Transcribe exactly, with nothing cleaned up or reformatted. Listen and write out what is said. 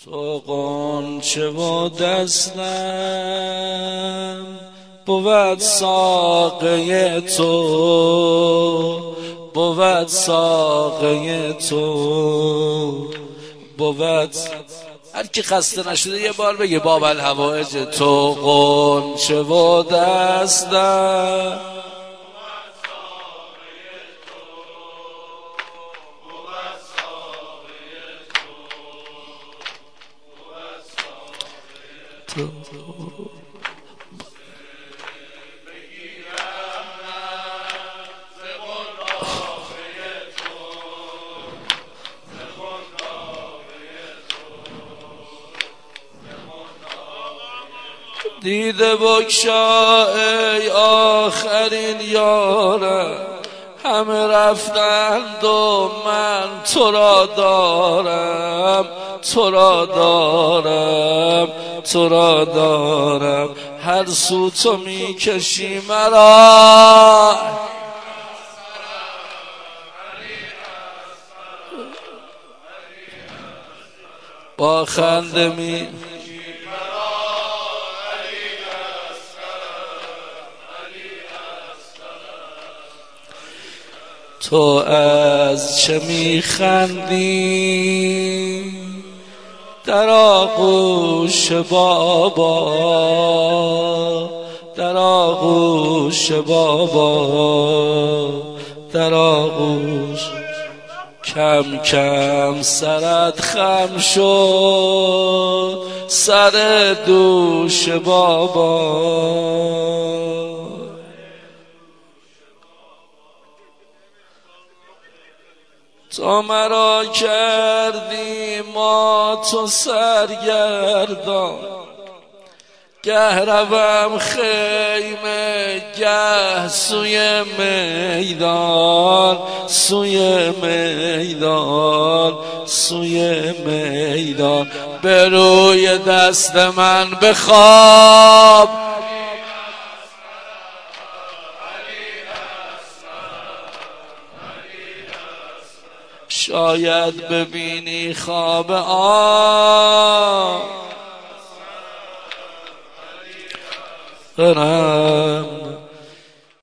تو غنچه و دستم بود ساقه تو، بود ساقه تو، بود. هر کی خسته نشده یه بار بگه باب الهوایج. تو غنچه و دستم دیده بگشا ای آخرین یارم، همه رفتند و من تو را دارم، تو را دارم، تو را دارم. هر سو تو میکشی مرا، با خنده می تو از چه میخندی در آغوش بابا، در آغوش بابا، در آغوش. کم کم سرت خم شد، سر دوش بابا. تو مرا کردی ما تو سرگردان، گه روم خیمه گه سوی میدان، سوی میدان، سوی میدان. به روی دست من بخواب، شاید ببینی خواب آن.